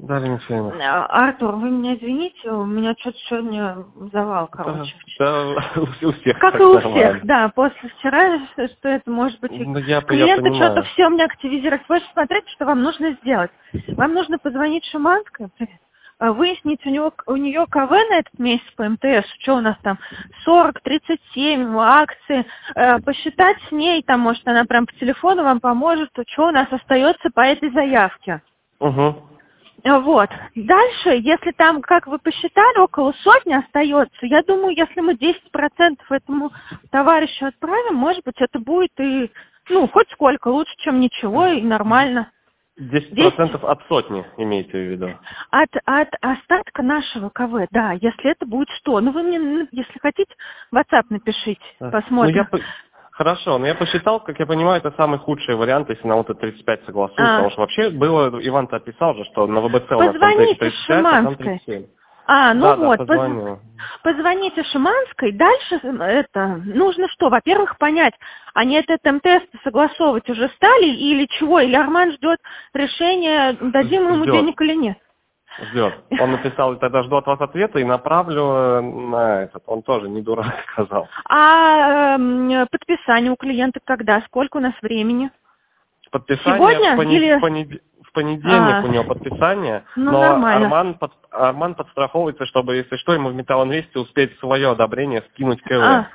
Да, Венесуэла. Артур, вы меня извините, у меня что-то сегодня завал, короче. Да, у всех. Как и у всех, да, после вчера, что это может быть. Ну, я Клиенты понимаю. что-то все мне активизировать. Вы смотрите, что вам нужно сделать. Вам нужно позвонить Шиманской, выяснить у нее КВ на этот месяц по МТС, что у нас там, 40, 37 акции, посчитать с ней, там, может, она прям по телефону вам поможет, что у нас остается по этой заявке. Угу. Вот. Дальше, если там, как вы посчитали, около сотни остается, я думаю, если мы 10% этому товарищу отправим, может быть, это будет и, ну, хоть сколько, лучше, чем ничего, и нормально. 10% от сотни, имеете в виду? От остатка нашего КВ, да, если это будет 100. Ну, вы мне, если хотите, в WhatsApp напишите, посмотрим. Хорошо, но я посчитал, как я понимаю, это самый худший вариант, если на вот это 35 согласуюсь, потому что вообще было, Иван-то описал же, что на ВБЦ у нас там 35, а там 37. Ну вот, позвоню. Позвоните Шиманской, дальше это, нужно что, во-первых, понять, они этот МТС согласовывать уже стали или чего, или Арман ждет решения, дадим ему денег или нет? Ждет. Он написал, тогда жду от вас ответа и направлю на этот. Он тоже не дурак сказал. А подписание у клиента когда? Сколько у нас времени? Подписание сегодня в понедельник у него подписание, но нормально. Арман подстраховывается, чтобы, если что, ему в Металлинвесте успеть свое одобрение скинуть КВ.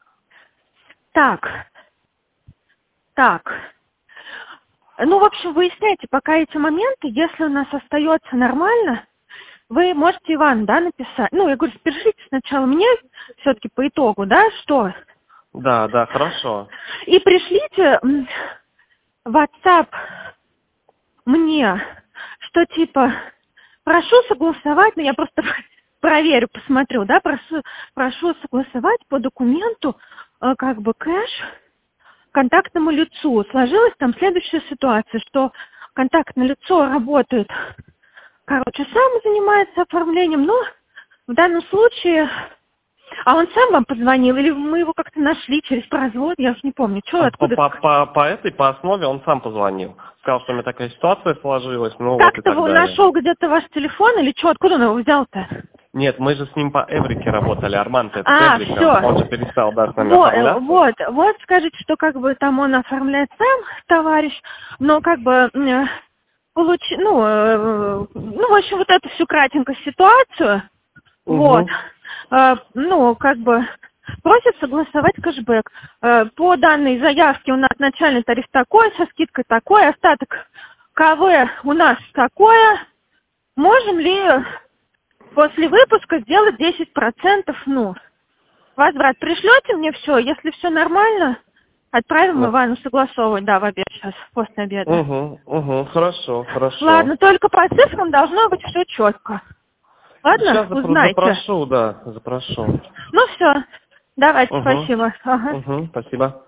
Так. Ну, в общем, выясняйте пока эти моменты. Если у нас остается нормально, вы можете Иван, да, написать. Ну, я говорю, спешите сначала мне, все-таки по итогу, да, что? Да, хорошо. И пришлите в WhatsApp мне, что типа, прошу согласовать, ну, я просто проверю, посмотрю, да, прошу согласовать по документу, как бы, кэш контактному лицу. Сложилась там следующая ситуация, что контактное лицо работает, сам занимается оформлением, но в данном случае... А он сам вам позвонил, или мы его как-то нашли через производ, я уж не помню. Откуда? По основе он сам позвонил. Сказал, что у меня такая ситуация сложилась, ну как-то вот и так далее. Нашел где-то ваш телефон, или что, откуда он его взял-то? Нет, мы же с ним по Эврике работали, Арман-то это Эврика, все. Он же перестал, да, с нами оформляться. Вот, скажите, что как бы там он оформляет сам, товарищ, но как бы, в общем, вот эту всю кратенькую ситуацию, вот, как бы, просят согласовать кэшбэк. По данной заявке у нас начальный тариф такой, со скидкой такой, остаток КВ у нас такое. Можем ли после выпуска сделать 10%, возврат? Пришлете мне все, если все нормально, отправим Ивану согласовывать, да, в обед сейчас, после обеда. Хорошо. Ладно, только по цифрам должно быть все четко. Ладно, сейчас узнайте. Запрошу. Ну все, давайте, спасибо. Спасибо.